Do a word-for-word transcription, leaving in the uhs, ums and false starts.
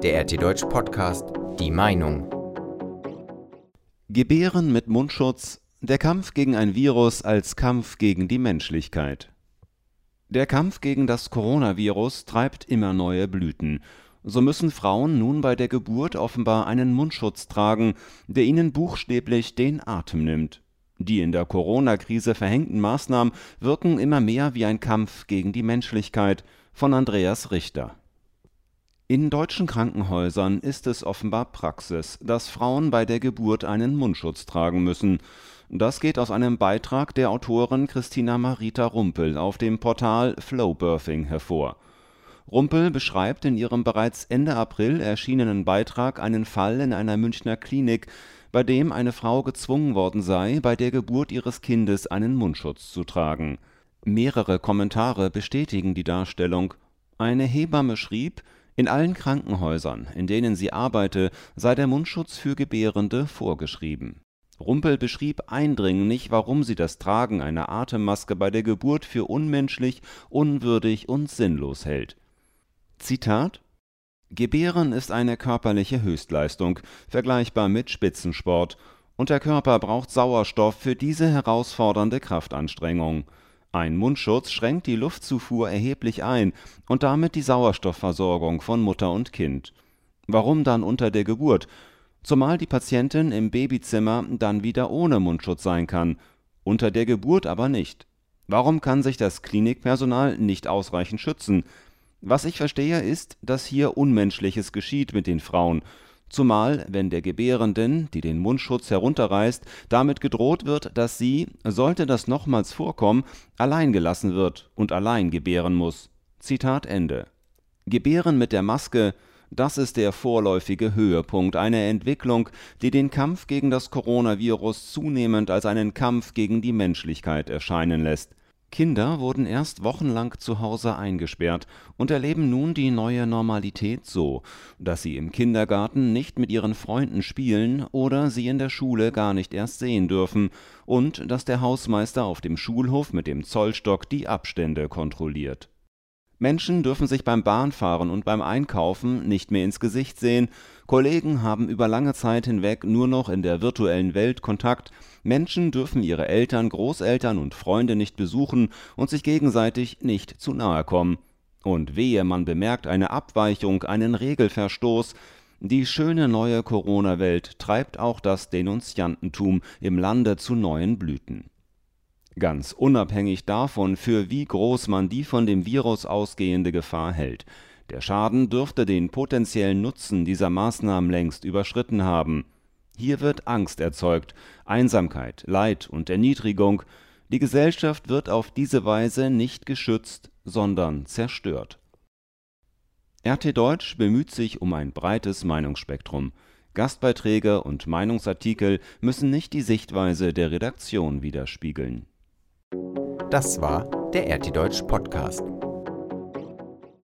Der R T Deutsch Podcast, die Meinung. Gebären mit Mundschutz, der Kampf gegen ein Virus als Kampf gegen die Menschlichkeit. Der Kampf gegen das Coronavirus treibt immer neue Blüten. So müssen Frauen nun bei der Geburt offenbar einen Mundschutz tragen, der ihnen buchstäblich den Atem nimmt. Die in der Corona-Krise verhängten Maßnahmen wirken immer mehr wie ein Kampf gegen die Menschlichkeit. Von Andreas Richter. In deutschen Krankenhäusern ist es offenbar Praxis, dass Frauen bei der Geburt einen Mundschutz tragen müssen. Das geht aus einem Beitrag der Autorin Christina Marita Rumpel auf dem Portal Flowbirthing hervor. Rumpel beschreibt in ihrem bereits Ende April erschienenen Beitrag einen Fall in einer Münchner Klinik, bei dem eine Frau gezwungen worden sei, bei der Geburt ihres Kindes einen Mundschutz zu tragen. Mehrere Kommentare bestätigen die Darstellung. Eine Hebamme schrieb, in allen Krankenhäusern, in denen sie arbeite, sei der Mundschutz für Gebärende vorgeschrieben. Rumpel beschrieb eindringlich, warum sie das Tragen einer Atemmaske bei der Geburt für unmenschlich, unwürdig und sinnlos hält. Zitat: Gebären ist eine körperliche Höchstleistung, vergleichbar mit Spitzensport, und der Körper braucht Sauerstoff für diese herausfordernde Kraftanstrengung. Ein Mundschutz schränkt die Luftzufuhr erheblich ein und damit die Sauerstoffversorgung von Mutter und Kind. Warum dann unter der Geburt? Zumal die Patientin im Babyzimmer dann wieder ohne Mundschutz sein kann, unter der Geburt aber nicht. Warum kann sich das Klinikpersonal nicht ausreichend schützen? Was ich verstehe, ist, dass hier Unmenschliches geschieht mit den Frauen, zumal wenn der Gebärenden, die den Mundschutz herunterreißt, damit gedroht wird, dass sie, sollte das nochmals vorkommen, allein gelassen wird und allein gebären muss. Zitat Ende. Gebären mit der Maske, das ist der vorläufige Höhepunkt einer Entwicklung, die den Kampf gegen das Coronavirus zunehmend als einen Kampf gegen die Menschlichkeit erscheinen lässt. Kinder wurden erst wochenlang zu Hause eingesperrt und erleben nun die neue Normalität so, dass sie im Kindergarten nicht mit ihren Freunden spielen oder sie in der Schule gar nicht erst sehen dürfen und dass der Hausmeister auf dem Schulhof mit dem Zollstock die Abstände kontrolliert. Menschen dürfen sich beim Bahnfahren und beim Einkaufen nicht mehr ins Gesicht sehen, Kollegen haben über lange Zeit hinweg nur noch in der virtuellen Welt Kontakt, Menschen dürfen ihre Eltern, Großeltern und Freunde nicht besuchen und sich gegenseitig nicht zu nahe kommen. Und wehe, man bemerkt eine Abweichung, einen Regelverstoß. Die schöne neue Corona-Welt treibt auch das Denunziantentum im Lande zu neuen Blüten. Ganz unabhängig davon, für wie groß man die von dem Virus ausgehende Gefahr hält. Der Schaden dürfte den potenziellen Nutzen dieser Maßnahmen längst überschritten haben. Hier wird Angst erzeugt, Einsamkeit, Leid und Erniedrigung. Die Gesellschaft wird auf diese Weise nicht geschützt, sondern zerstört. R T Deutsch bemüht sich um ein breites Meinungsspektrum. Gastbeiträge und Meinungsartikel müssen nicht die Sichtweise der Redaktion widerspiegeln. Das war der R T Deutsch Podcast.